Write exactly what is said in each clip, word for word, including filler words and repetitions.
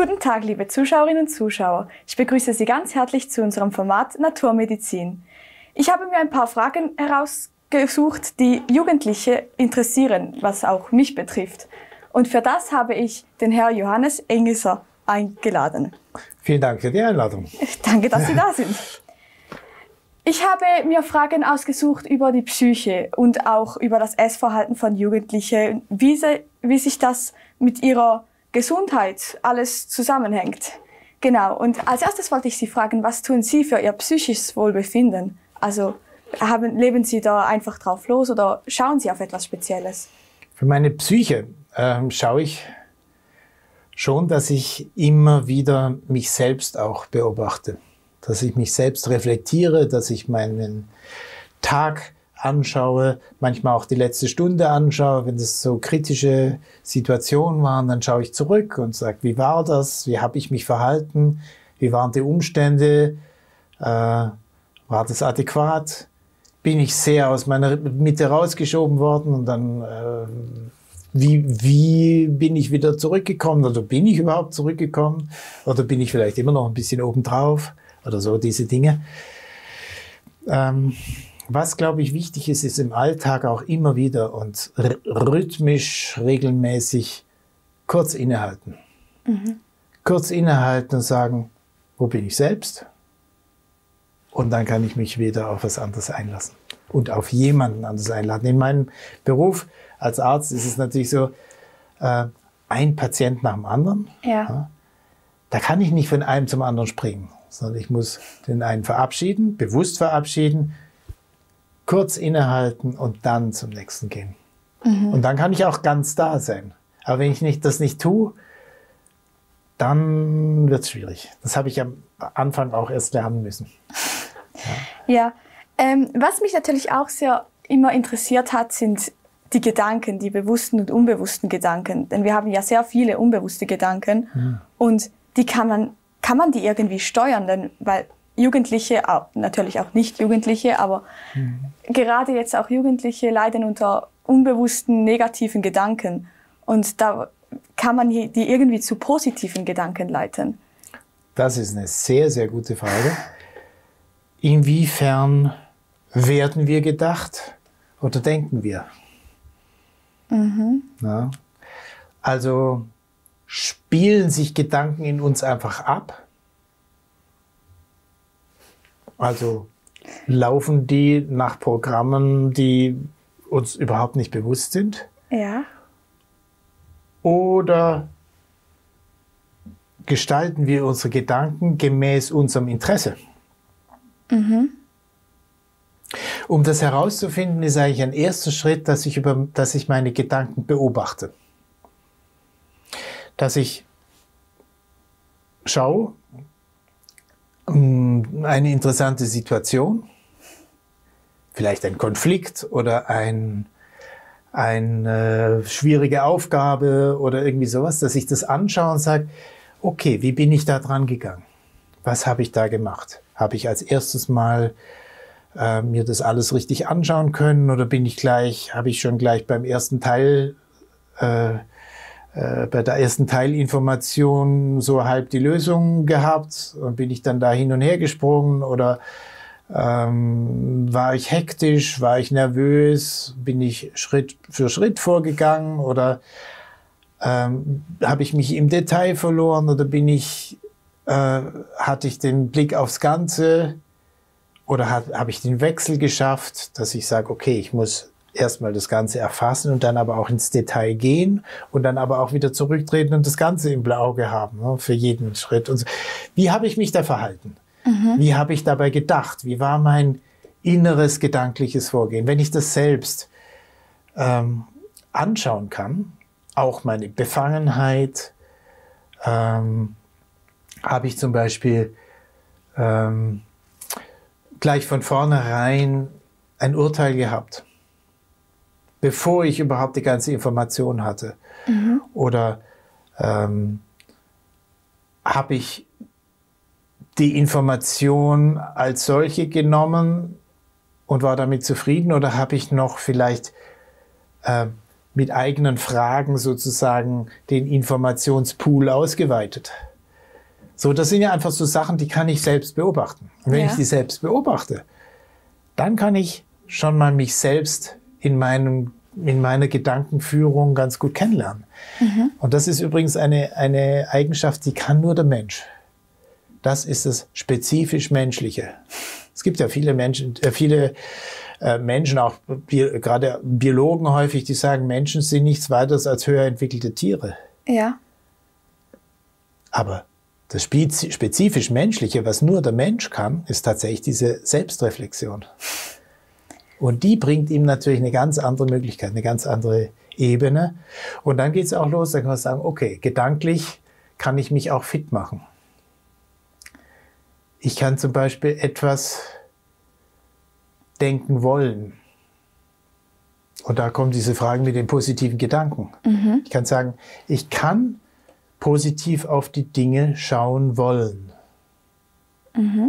Guten Tag, liebe Zuschauerinnen und Zuschauer. Ich begrüße Sie ganz herzlich zu unserem Format Naturmedizin. Ich habe mir ein paar Fragen herausgesucht, die Jugendliche interessieren, was auch mich betrifft. Und für das habe ich den Herrn Johannes Engeser eingeladen. Vielen Dank für die Einladung. Danke, dass Sie da sind. Ich habe mir Fragen ausgesucht über die Psyche und auch über das Essverhalten von Jugendlichen, wie, sie, wie sich das mit ihrer Gesundheit alles zusammenhängt. Genau, und als erstes wollte ich Sie fragen, was tun Sie für Ihr psychisches Wohlbefinden? Also haben, leben Sie da einfach drauf los oder schauen Sie auf etwas Spezielles? Für meine Psyche äh, schaue ich schon, dass ich immer wieder mich selbst auch beobachte. Dass ich mich selbst reflektiere, dass ich meinen Tag anschaue, manchmal auch die letzte Stunde anschaue. Wenn es so kritische Situationen waren, dann schaue ich zurück und sage, wie war das? Wie habe ich mich verhalten? Wie waren die Umstände? Äh, war das adäquat? Bin ich sehr aus meiner Mitte rausgeschoben worden? Und dann, äh, wie, wie bin ich wieder zurückgekommen? Oder bin ich überhaupt zurückgekommen? Oder bin ich vielleicht immer noch ein bisschen obendrauf? Oder so, diese Dinge. Ähm, was, glaube ich, wichtig ist, ist im Alltag auch immer wieder und rhythmisch, regelmäßig kurz innehalten. Mhm. Kurz innehalten und sagen, wo bin ich selbst? Und dann kann ich mich wieder auf was anderes einlassen. Und auf jemanden anderes einladen. In meinem Beruf als Arzt ist es natürlich so, äh, ein Patient nach dem anderen. Ja. Ja, da kann ich nicht von einem zum anderen springen. Sondern ich muss den einen verabschieden, bewusst verabschieden, kurz innehalten und dann zum nächsten gehen. Mhm. Und dann kann ich auch ganz da sein. Aber wenn ich nicht, das nicht tue, dann wird es schwierig. Das habe ich am Anfang auch erst lernen müssen. Ja, ja ähm, was mich natürlich auch sehr immer interessiert hat, sind die Gedanken, die bewussten und unbewussten Gedanken. Denn wir haben ja sehr viele unbewusste Gedanken mhm. und die kann man Kann man die irgendwie steuern? Denn, weil Jugendliche, auch, natürlich auch nicht Jugendliche, aber mhm. gerade jetzt auch Jugendliche leiden unter unbewussten negativen Gedanken. Und da kann man die irgendwie zu positiven Gedanken leiten. Das ist eine sehr, sehr gute Frage. Inwiefern werden wir gedacht oder denken wir? Mhm. Ja. Also spielen sich Gedanken in uns einfach ab? Also laufen die nach Programmen, die uns überhaupt nicht bewusst sind? Ja. Oder gestalten wir unsere Gedanken gemäß unserem Interesse? Mhm. Um das herauszufinden, ist eigentlich ein erster Schritt, dass ich, über, dass ich meine Gedanken beobachte. Dass ich schaue, eine interessante Situation, vielleicht ein Konflikt oder ein, eine schwierige Aufgabe oder irgendwie sowas, dass ich das anschaue und sage, okay, wie bin ich da dran gegangen? Was habe ich da gemacht? Habe ich als erstes mal äh, mir das alles richtig anschauen können oder bin ich gleich, habe ich schon gleich beim ersten Teil äh, Äh, bei der ersten Teilinformation so halb die Lösung gehabt und bin ich dann da hin und her gesprungen oder ähm, war ich hektisch, war ich nervös, bin ich Schritt für Schritt vorgegangen oder ähm, habe ich mich im Detail verloren oder bin ich, äh, hatte ich den Blick aufs Ganze oder habe ich den Wechsel geschafft, dass ich sage, okay, ich muss erstmal das Ganze erfassen und dann aber auch ins Detail gehen und dann aber auch wieder zurücktreten und das Ganze im Auge haben, ne, für jeden Schritt. Und so. Wie habe ich mich da verhalten? Mhm. Wie habe ich dabei gedacht? Wie war mein inneres gedankliches Vorgehen? Wenn ich das selbst ähm, anschauen kann, auch meine Befangenheit, ähm, habe ich zum Beispiel ähm, gleich von vornherein ein Urteil gehabt, bevor ich überhaupt die ganze Information hatte. Mhm. Oder ähm, habe ich die Information als solche genommen und war damit zufrieden? Oder habe ich noch vielleicht äh, mit eigenen Fragen sozusagen den Informationspool ausgeweitet? So, das sind ja einfach so Sachen, die kann ich selbst beobachten. Und wenn ja. ich die selbst beobachte, dann kann ich schon mal mich selbst in meinem, in meiner Gedankenführung ganz gut kennenlernen. Mhm. Und das ist übrigens eine, eine Eigenschaft, die kann nur der Mensch. Das ist das spezifisch Menschliche. Es gibt ja viele Menschen, äh, viele äh, Menschen, auch bi- gerade Biologen häufig, die sagen, Menschen sind nichts weiteres als höher entwickelte Tiere. Ja. Aber das spezifisch Menschliche, was nur der Mensch kann, ist tatsächlich diese Selbstreflexion. Und die bringt ihm natürlich eine ganz andere Möglichkeit, eine ganz andere Ebene. Und dann geht es auch los, dann kann man sagen, okay, gedanklich kann ich mich auch fit machen. Ich kann zum Beispiel etwas denken wollen. Und da kommen diese Fragen mit den positiven Gedanken. Mhm. Ich kann sagen, ich kann positiv auf die Dinge schauen wollen. Mhm.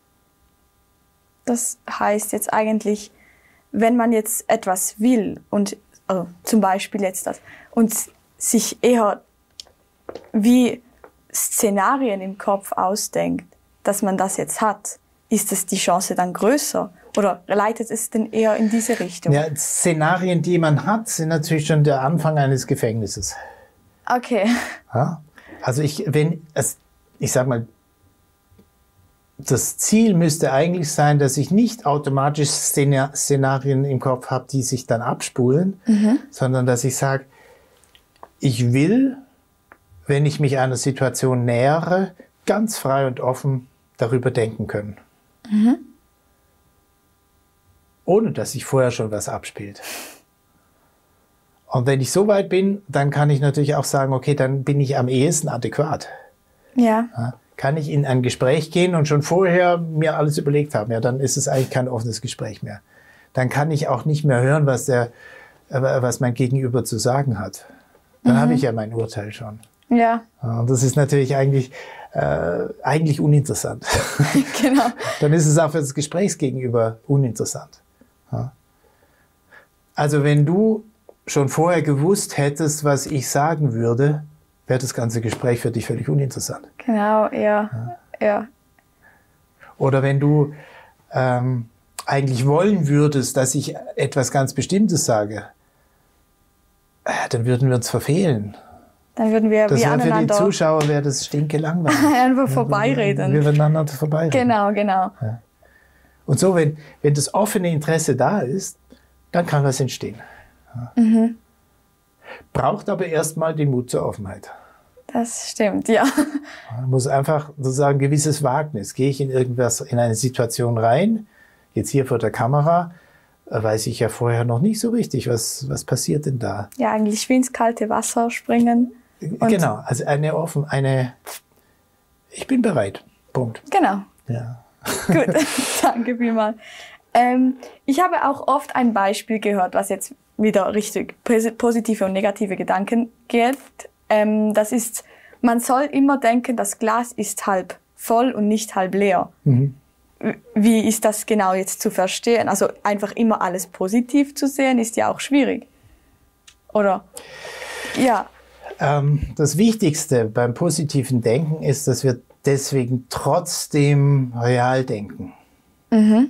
Das heißt jetzt eigentlich, wenn man jetzt etwas will und also zum Beispiel jetzt das und sich eher wie Szenarien im Kopf ausdenkt, dass man das jetzt hat, ist das die Chance dann größer oder leitet es denn eher in diese Richtung? Ja, Szenarien, die man hat, sind natürlich schon der Anfang eines Gefängnisses. Okay. Ja? Also ich, wenn es, ich sag mal, das Ziel müsste eigentlich sein, dass ich nicht automatisch Szenarien im Kopf habe, die sich dann abspulen, mhm. sondern dass ich sage, ich will, wenn ich mich einer Situation nähere, ganz frei und offen darüber denken können. Mhm. Ohne dass sich vorher schon was abspielt. Und wenn ich so weit bin, dann kann ich natürlich auch sagen, okay, dann bin ich am ehesten adäquat. Ja. Ja, kann ich in ein Gespräch gehen und schon vorher mir alles überlegt haben, ja, dann ist es eigentlich kein offenes Gespräch mehr. Dann kann ich auch nicht mehr hören, was, der, was mein Gegenüber zu sagen hat. Dann mhm. habe ich ja mein Urteil schon. Ja. Und das ist natürlich eigentlich, äh, eigentlich uninteressant. Genau. Dann ist es auch für das Gesprächsgegenüber uninteressant. Ja. Also wenn du schon vorher gewusst hättest, was ich sagen würde, wäre das ganze Gespräch für dich völlig uninteressant. Genau, ja. ja. ja. Oder wenn du ähm, eigentlich wollen würdest, dass ich etwas ganz Bestimmtes sage, äh, dann würden wir uns verfehlen. Dann würden wir das wie wäre aneinander... Für die Zuschauer wäre das stinkelangweilig. Einfach vorbeireden. Wir würden aneinander vorbeireden. Genau, genau. Ja. Und so, wenn, wenn das offene Interesse da ist, dann kann was entstehen. Ja. Mhm. Braucht aber erstmal den Mut zur Offenheit. Das stimmt, ja. Man muss einfach sozusagen ein gewisses Wagnis. Gehe ich in irgendwas, in eine Situation rein, jetzt hier vor der Kamera, weiß ich ja vorher noch nicht so richtig, was, was passiert denn da? Ja, eigentlich wie ins kalte Wasser springen. Und genau, also eine offen, eine, ich bin bereit, Punkt. Genau. Ja. Gut, danke vielmals. Ähm, ich habe auch oft ein Beispiel gehört, was jetzt wieder richtig positive und negative Gedanken geht. Ähm, das ist, man soll immer denken, das Glas ist halb voll und nicht halb leer. Mhm. Wie ist das genau jetzt zu verstehen? Also einfach immer alles positiv zu sehen, ist ja auch schwierig. Oder? Ja. Ähm, das Wichtigste beim positiven Denken ist, dass wir deswegen trotzdem real denken. Mhm.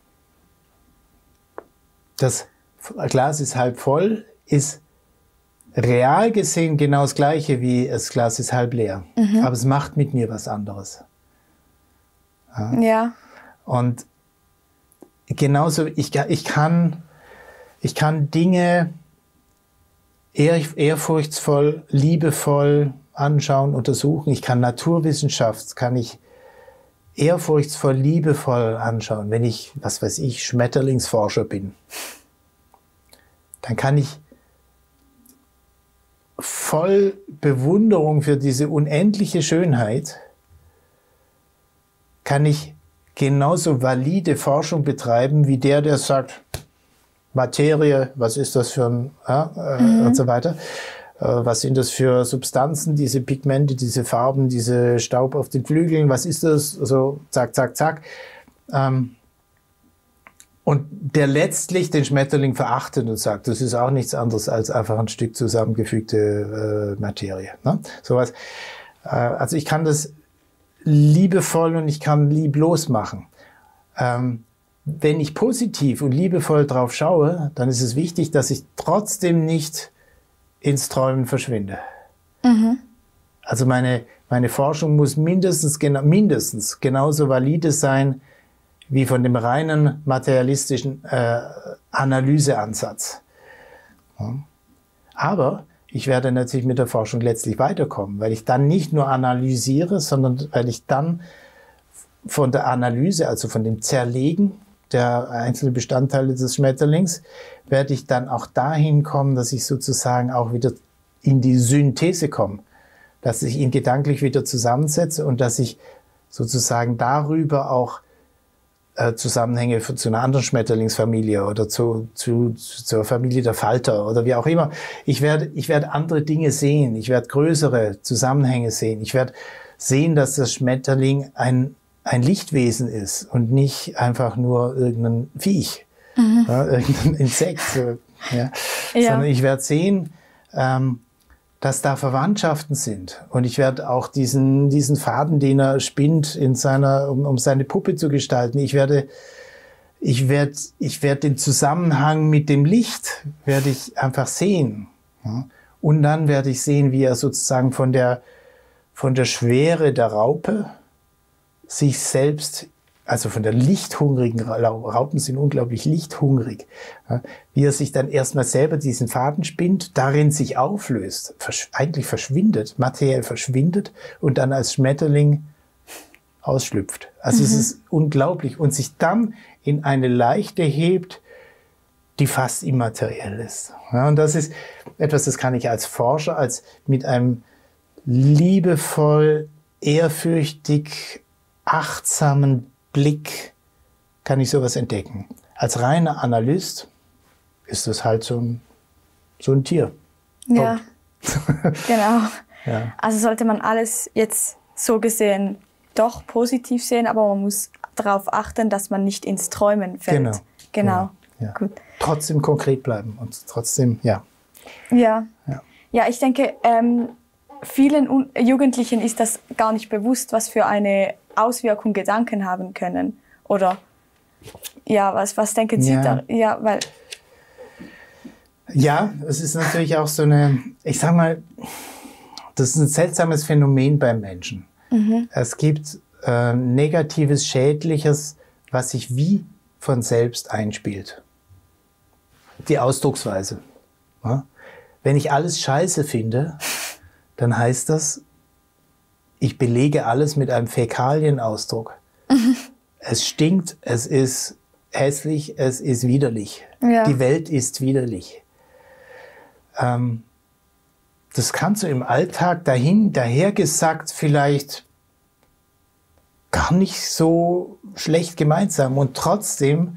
Das Glas ist halb voll, ist real gesehen genau das Gleiche wie das Glas ist halb leer. Mhm. Aber es macht mit mir was anderes. Ja. Ja. Und genauso, ich, ich, kann, ich kann Dinge ehr, ehrfurchtsvoll, liebevoll anschauen, untersuchen. Ich kann Naturwissenschaft, kann ich ehrfurchtsvoll, liebevoll anschauen. Wenn ich, was weiß ich, Schmetterlingsforscher bin, dann kann ich voll Bewunderung für diese unendliche Schönheit, kann ich genauso valide Forschung betreiben, wie der, der sagt, Materie, was ist das für ein, äh, mhm. und so weiter. Äh, was sind das für Substanzen, diese Pigmente, diese Farben, diese Staub auf den Flügeln, was ist das? So, zack, zack, zack. Ähm, und der letztlich den Schmetterling verachtet und sagt, das ist auch nichts anderes als einfach ein Stück zusammengefügte äh, Materie. Ne? Sowas. Äh, also ich kann das liebevoll und ich kann lieblos machen. Ähm, wenn ich positiv und liebevoll drauf schaue, dann ist es wichtig, dass ich trotzdem nicht ins Träumen verschwinde. Mhm. Also meine, meine Forschung muss mindestens, gena mindestens genauso valide sein wie von dem reinen materialistischen äh, Analyseansatz. Ja. Aber ich werde natürlich mit der Forschung letztlich weiterkommen, weil ich dann nicht nur analysiere, sondern weil ich dann von der Analyse, also von dem Zerlegen der einzelnen Bestandteile des Schmetterlings, werde ich dann auch dahin kommen, dass ich sozusagen auch wieder in die Synthese komme, dass ich ihn gedanklich wieder zusammensetze und dass ich sozusagen darüber auch äh, Zusammenhänge zu einer anderen Schmetterlingsfamilie oder zu, zu, zur Familie der Falter oder wie auch immer. Ich werde, ich werde andere Dinge sehen, ich werde größere Zusammenhänge sehen. Ich werde sehen, dass das Schmetterling ein, ein Lichtwesen ist und nicht einfach nur irgendein Viech, mhm. ja, irgendein Insekt. Ja. Ja. Sondern ich werde sehen, ähm, dass da Verwandtschaften sind. Und ich werde auch diesen, diesen Faden, den er spinnt, in seiner, um, um seine Puppe zu gestalten, ich werde, ich werde, ich werde den Zusammenhang mit dem Licht, werde ich einfach sehen. Ja. Und dann werde ich sehen, wie er sozusagen von der, von der Schwere der Raupe sich selbst, also von der lichthungrigen, Raupen sind unglaublich lichthungrig, ja, wie er sich dann erstmal selber diesen Faden spinnt, darin sich auflöst, versch eigentlich verschwindet, materiell verschwindet und dann als Schmetterling ausschlüpft. Also mhm. es ist unglaublich und sich dann in eine Leichte hebt, die fast immateriell ist. Ja, und das ist etwas, das kann ich als Forscher, als mit einem liebevoll, ehrfürchtig, achtsamen Blick kann ich sowas entdecken. Als reiner Analyst ist das halt so ein, so ein Tier. Ja, genau. Ja. Also sollte man alles jetzt so gesehen doch positiv sehen, aber man muss darauf achten, dass man nicht ins Träumen fällt. Genau. Genau. Ja. Gut. Trotzdem konkret bleiben und trotzdem, ja. Ja, ja. ja ich denke, ähm, vielen Un- Jugendlichen ist das gar nicht bewusst, was für eine Auswirkung Gedanken haben können. Oder, ja, was, was denken Sie ja. da? Ja, weil... Ja, es ist natürlich auch so eine, ich sag mal, das ist ein seltsames Phänomen beim Menschen. Mhm. Es gibt äh, Negatives, Schädliches, was sich wie von selbst einspielt. Die Ausdrucksweise. Ja? Wenn ich alles scheiße finde, dann heißt das, ich belege alles mit einem Fäkalienausdruck. Mhm. Es stinkt, es ist hässlich, es ist widerlich. Ja. Die Welt ist widerlich. Ähm, das kannst du im Alltag dahin, dahergesagt vielleicht gar nicht so schlecht gemeint sein. Und trotzdem,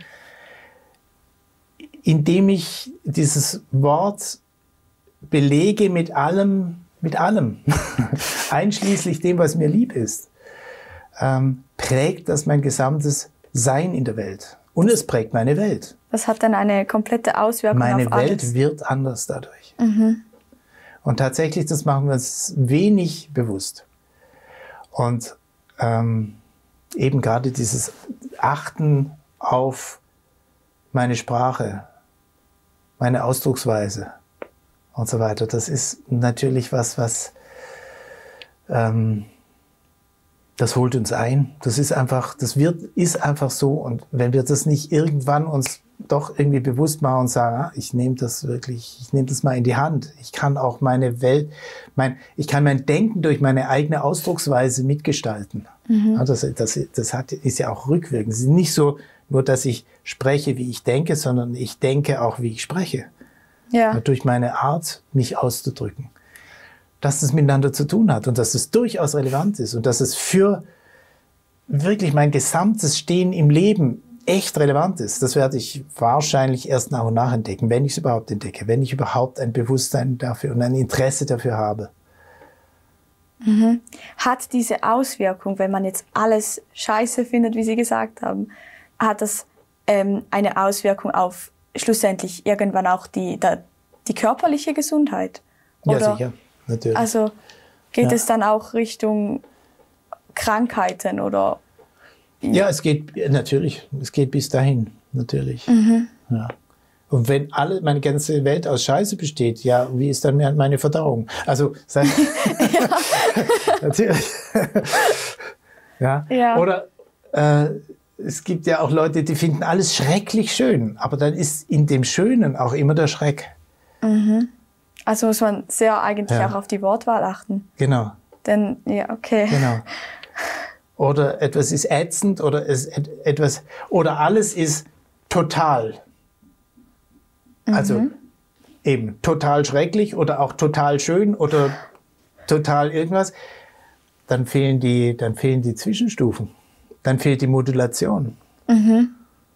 indem ich dieses Wort belege mit allem, mit allem, einschließlich dem, was mir lieb ist, ähm, prägt das mein gesamtes Sein in der Welt. Und es prägt meine Welt. Das hat dann eine komplette Auswirkung meine auf alles. Meine Welt wird anders dadurch. Mhm. Und tatsächlich, das machen wir uns wenig bewusst. Und ähm, eben gerade dieses Achten auf meine Sprache, meine Ausdrucksweise und so weiter, das ist natürlich was, was ähm, das holt uns ein. Das ist einfach, das wird, ist einfach so. Und wenn wir das nicht irgendwann uns doch irgendwie bewusst machen und sagen, ah, ich nehme das wirklich, ich nehme das mal in die Hand. Ich kann auch meine Welt, mein, ich kann mein Denken durch meine eigene Ausdrucksweise mitgestalten. Mhm. Ja, das, das, das hat, ist ja auch rückwirkend. Es ist nicht so, nur dass ich spreche, wie ich denke, sondern ich denke auch, wie ich spreche. Ja. Ja, durch meine Art, mich auszudrücken. Dass das miteinander zu tun hat und dass es durchaus relevant ist und dass es für wirklich mein gesamtes Stehen im Leben echt relevant ist. Das werde ich wahrscheinlich erst nach und nach entdecken, wenn ich es überhaupt entdecke, wenn ich überhaupt ein Bewusstsein dafür und ein Interesse dafür habe. Mhm. Hat diese Auswirkung, wenn man jetzt alles scheiße findet, wie Sie gesagt haben, hat das ähm, eine Auswirkung auf schlussendlich irgendwann auch die, die, die körperliche Gesundheit? Oder? Ja, sicher. Natürlich. Also geht ja. es dann auch Richtung Krankheiten oder... Ja, es geht natürlich, es geht bis dahin, natürlich. Mhm. Ja. Und wenn alle, meine ganze Welt aus Scheiße besteht, ja, wie ist dann meine Verdauung? Also, sei, natürlich. ja. Ja. Oder äh, es gibt ja auch Leute, die finden alles schrecklich schön, aber dann ist in dem Schönen auch immer der Schreck. Mhm. Also muss man sehr eigentlich Ja. auch auf die Wortwahl achten. Genau. Denn, ja, okay. Genau. Oder etwas ist ätzend oder es et, etwas oder alles ist total. Also eben total schrecklich oder auch total schön oder total irgendwas. Dann fehlen die, dann fehlen die Zwischenstufen. Dann fehlt die Modulation. Mhm.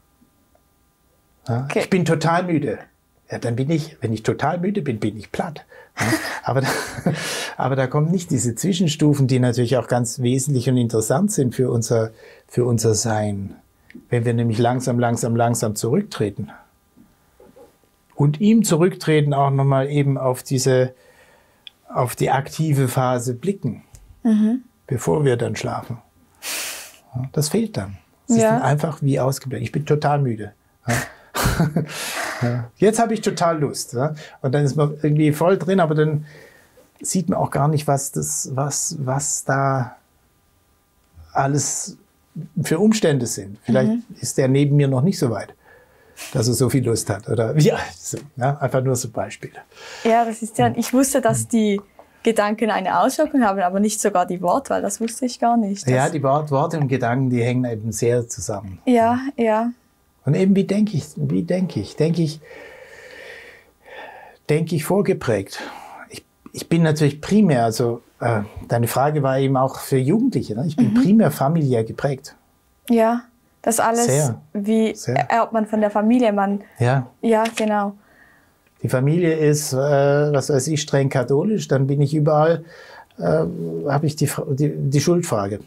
Ja, Okay. Ich bin total müde. Ja, dann bin ich, wenn ich total müde bin, bin ich platt. Ja, aber, da, aber da kommen nicht diese Zwischenstufen, die natürlich auch ganz wesentlich und interessant sind für unser, für unser Sein. Wenn wir nämlich langsam, langsam, langsam zurücktreten. Und ihm zurücktreten auch nochmal eben auf diese, auf die aktive Phase blicken, Mhm. bevor wir dann schlafen. Ja, das fehlt dann. Es ist Ja. dann einfach wie ausgeblendet. Ich bin total müde. Ja. Ja. Jetzt habe ich total Lust. Ja. Und dann ist man irgendwie voll drin, aber dann sieht man auch gar nicht, was, das, was, was da alles für Umstände sind. Vielleicht Mhm. ist der neben mir noch nicht so weit, dass er so viel Lust hat. Oder ja, so, ja, einfach nur so Beispiele. Ja, das ist ja, ich wusste, dass die Gedanken eine Auswirkung haben, aber nicht sogar die Wortwahl, das wusste ich gar nicht. Das, Ja, die Wort, Worte und Gedanken, die hängen eben sehr zusammen. ja, ja. Und eben, wie denke ich? Wie denke ich? Denke ich, denke ich vorgeprägt? Ich, ich bin natürlich primär, also äh, deine Frage war eben auch für Jugendliche, ne? Ich bin Mhm. primär familiär geprägt. Ja, das alles, Sehr, wie sehr. erbt man von der Familie, man, Ja, ja, genau. die Familie ist, äh, was weiß ich, streng katholisch, dann bin ich überall, äh, habe ich die, Fra- die, die Schuldfrage.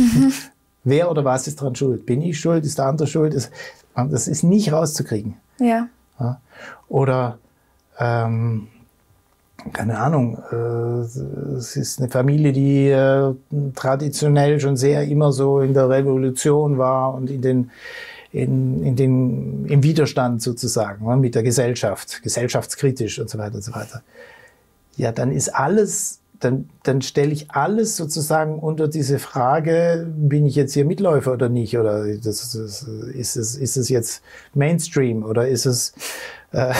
Wer oder was ist dran schuld? Bin ich schuld? Ist der andere schuld? Ist, das ist nicht rauszukriegen. Ja, Ja. Oder, ähm, keine Ahnung, äh, es ist eine Familie, die äh, traditionell schon sehr immer so in der Revolution war und in den, in, in den, im Widerstand sozusagen, ne, mit der Gesellschaft, gesellschaftskritisch und so weiter und so weiter. Ja, dann ist alles, dann, dann stelle ich alles sozusagen unter diese Frage, bin ich jetzt hier Mitläufer oder nicht? Oder das, das, ist, es, ist es jetzt Mainstream oder ist es, äh,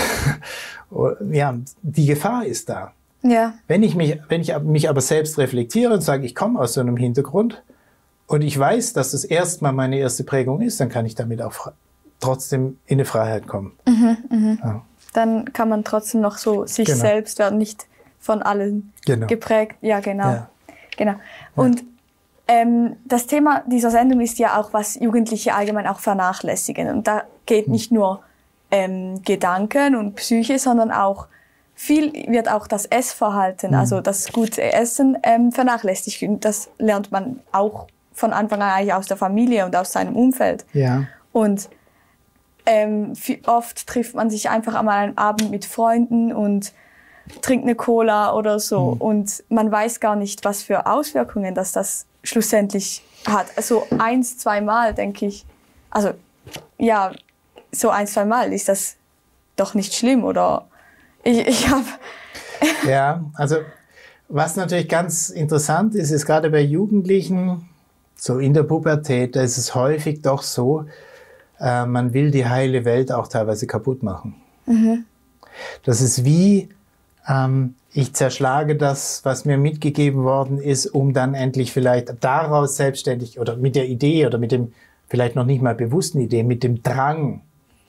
ja, die Gefahr ist da. ja, Wenn ich mich, wenn ich mich aber selbst reflektiere und sage, ich komme aus so einem Hintergrund und ich weiß, dass das erstmal meine erste Prägung ist, dann kann ich damit auch fre- trotzdem in eine Freiheit kommen. Ja, dann kann man trotzdem noch so sich Genau. selbst werden, nicht von allen genau. geprägt. Ja, genau. Ja. genau. Und ähm, das Thema dieser Sendung ist ja auch, was Jugendliche allgemein auch vernachlässigen. Und da geht Hm. nicht nur ähm, Gedanken und Psyche, sondern auch viel wird auch das Essverhalten, Hm. also das gute Essen ähm, vernachlässigt. Und das lernt man auch von Anfang an eigentlich aus der Familie und aus seinem Umfeld. Ja. Und ähm, viel, oft trifft man sich einfach einmal einen Abend mit Freunden und trinkt eine Cola oder so. Mhm. Und man weiß gar nicht, was für Auswirkungen das, das schlussendlich hat. Also eins, zweimal, denke ich. Also ja, so ein, zweimal ist das doch nicht schlimm. Oder ich, ich habe... Ja, also was natürlich ganz interessant ist, ist gerade bei Jugendlichen, so in der Pubertät, da ist es häufig doch so, äh, man will die heile Welt auch teilweise kaputt machen. Mhm. Das ist wie, ähm, ich zerschlage das, was mir mitgegeben worden ist, um dann endlich vielleicht daraus selbstständig oder mit der Idee oder mit dem vielleicht noch nicht mal bewussten Idee, mit dem Drang,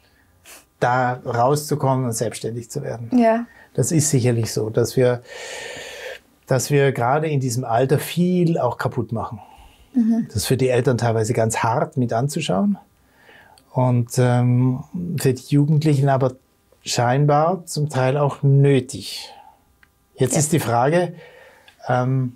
da rauszukommen und selbstständig zu werden. Ja. Das ist sicherlich so, dass wir, dass wir gerade in diesem Alter viel auch kaputt machen. Mhm. Das ist für die Eltern teilweise ganz hart mit anzuschauen und ähm, für die Jugendlichen aber scheinbar zum Teil auch nötig. Jetzt Ja. ist die Frage, ähm,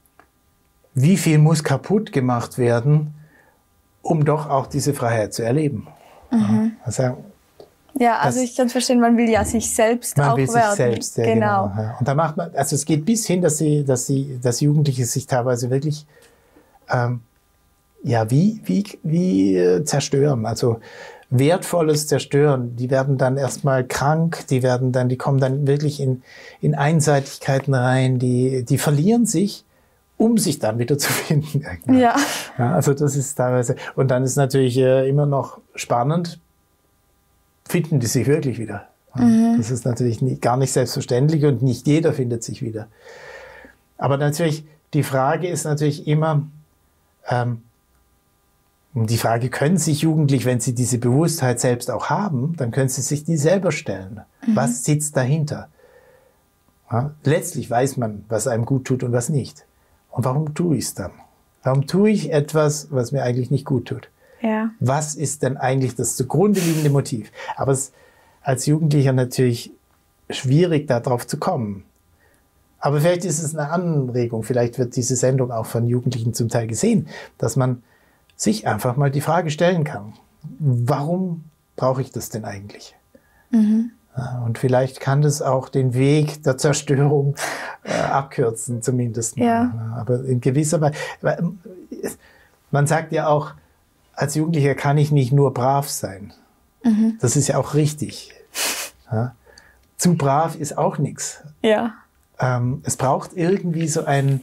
wie viel muss kaputt gemacht werden, um doch auch diese Freiheit zu erleben? Mhm. Also, Ja, also Das- ich kann verstehen, man will ja sich selbst Man auch will sich werden. selbst, ja, genau. Ja. Und da macht man, also es geht bis hin, dass sie, dass sie, dass Jugendliche sich teilweise wirklich ähm, ja, wie, wie, wie äh, zerstören, also wertvolles Zerstören. Die werden dann erstmal krank, die werden dann, die kommen dann wirklich in, in Einseitigkeiten rein, die, die verlieren sich, um sich dann wieder zu finden. Ja. Ja, also das ist teilweise, und dann ist natürlich äh, immer noch spannend, finden die sich wirklich wieder. Ja, mhm. Das ist natürlich nie, gar nicht selbstverständlich und nicht jeder findet sich wieder. Aber natürlich, die Frage ist natürlich immer, ähm, die Frage, können sich Jugendliche, wenn sie diese Bewusstheit selbst auch haben, dann können sie sich die selber stellen. Mhm. Was sitzt dahinter? Ja, letztlich weiß man, was einem gut tut und was nicht. Und warum tue ich es dann? Warum tue ich etwas, was mir eigentlich nicht gut tut? Ja. Was ist denn eigentlich das zugrunde liegende Motiv? Aber es ist als Jugendlicher natürlich schwierig, darauf zu kommen. Aber vielleicht ist es eine Anregung, vielleicht wird diese Sendung auch von Jugendlichen zum Teil gesehen, dass man sich einfach mal die Frage stellen kann, warum brauche ich das denn eigentlich? Mhm. Und vielleicht kann das auch den Weg der Zerstörung äh, abkürzen, zumindest mal. Ja. Aber in gewisser Weise, man sagt ja auch, als Jugendlicher kann ich nicht nur brav sein. Mhm. Das ist ja auch richtig. Ja? Zu brav ist auch nichts. Ja. Ähm, es braucht irgendwie so ein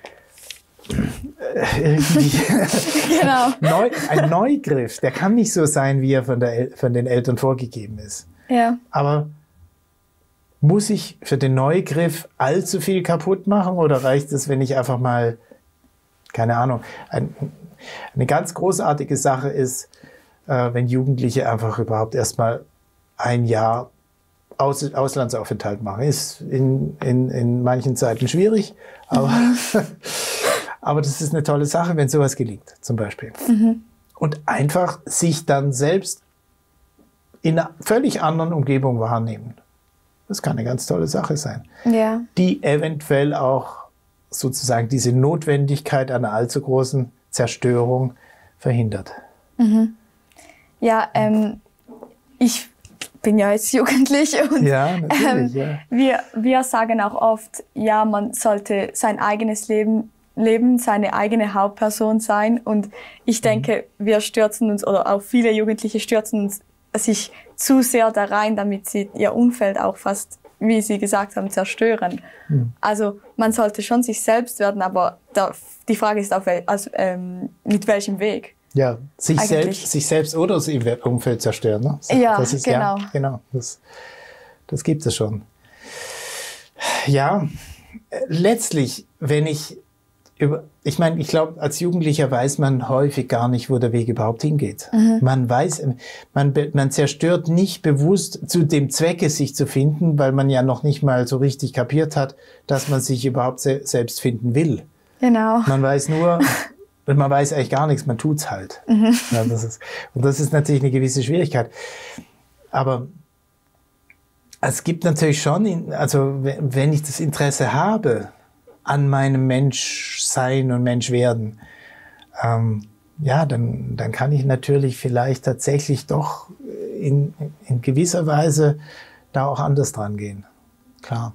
irgendwie genau. Neu, ein Neugriff, der kann nicht so sein, wie er von, der, von den Eltern vorgegeben ist. Ja. Aber muss ich für den Neugriff allzu viel kaputt machen oder reicht es, wenn ich einfach mal, keine Ahnung, ein, eine ganz großartige Sache ist, äh, wenn Jugendliche einfach überhaupt erstmal ein Jahr Aus, Auslandsaufenthalt machen. Ist in, in, in manchen Zeiten schwierig, aber mhm. Aber das ist eine tolle Sache, wenn sowas gelingt, zum Beispiel. Mhm. Und einfach sich dann selbst in einer völlig anderen Umgebung wahrnehmen. Das kann eine ganz tolle Sache sein. Ja. Die eventuell auch sozusagen diese Notwendigkeit einer allzu großen Zerstörung verhindert. Mhm. Ja, ähm, ich bin ja jetzt jugendlich und ja, natürlich, ähm, ja. wir, wir sagen auch oft, ja, man sollte sein eigenes Leben Leben, seine eigene Hauptperson sein. Und ich denke, wir stürzen uns, oder auch viele Jugendliche stürzen uns sich zu sehr da rein, damit sie ihr Umfeld auch fast, wie Sie gesagt haben, zerstören. Mhm. Also man sollte schon sich selbst werden, aber da, die Frage ist auch, also, ähm, mit welchem Weg? Ja, sich selbst, sich selbst oder das Umfeld zerstören. Ne? Das, ja, das ist, genau. Ja, genau. Das, das gibt es schon. Ja, letztlich, wenn ich Über, ich meine, ich glaube, als Jugendlicher weiß man häufig gar nicht, wo der Weg überhaupt hingeht. Mhm. Man weiß, man, man zerstört nicht bewusst zu dem Zwecke, sich zu finden, weil man ja noch nicht mal so richtig kapiert hat, dass man sich überhaupt se selbst finden will. Genau. Man weiß nur, man weiß eigentlich gar nichts, man tut's halt. Mhm. Ja, das ist, und das ist natürlich eine gewisse Schwierigkeit. Aber es gibt natürlich schon, also wenn ich das Interesse habe, an meinem Menschsein und Menschwerden, ähm, ja, dann, dann kann ich natürlich vielleicht tatsächlich doch in, in gewisser Weise da auch anders dran gehen. Klar.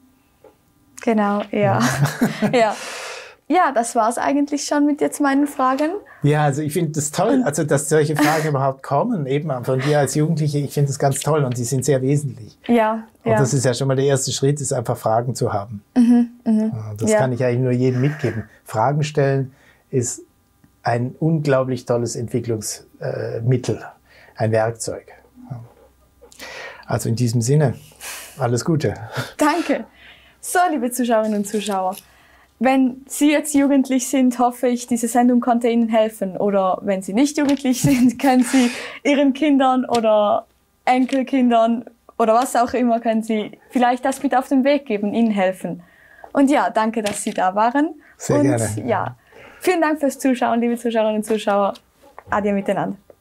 Genau, ja. Ja, ja. Ja, das war's eigentlich schon mit jetzt meinen Fragen. Ja, also ich finde das toll, also dass solche Fragen überhaupt kommen, eben von dir als Jugendliche. Ich finde das ganz toll und die sind sehr wesentlich. Ja. Und ja. das ist ja schon mal der erste Schritt, ist einfach Fragen zu haben. Mhm, mh. Das ja. kann ich eigentlich nur jedem mitgeben. Fragen stellen ist ein unglaublich tolles Entwicklungsmittel, äh, ein Werkzeug. Also in diesem Sinne, alles Gute. Danke. So, liebe Zuschauerinnen und Zuschauer. Wenn Sie jetzt jugendlich sind, hoffe ich, diese Sendung konnte Ihnen helfen. Oder wenn Sie nicht jugendlich sind, können Sie Ihren Kindern oder Enkelkindern oder was auch immer, können Sie vielleicht das mit auf den Weg geben, Ihnen helfen. Und ja, danke, dass Sie da waren. Sehr und gerne. Ja, vielen Dank fürs Zuschauen, liebe Zuschauerinnen und Zuschauer. Adieu miteinander.